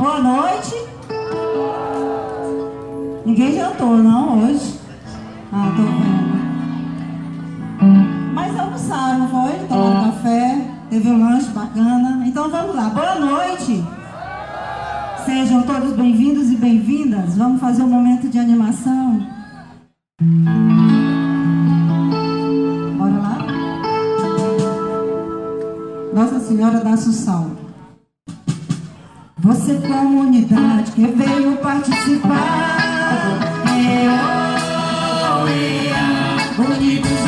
Boa noite. Ninguém jantou, não, hoje? Ah, tô vendo. Mas almoçaram, não foi? Tomaram café, teve um lanche bacana. Então vamos lá. Boa noite. Sejam todos bem-vindos e bem-vindas. Vamos fazer um momento de animação. Bora lá? Nossa Senhora da Assunção. Você, comunidade que veio participar, unidos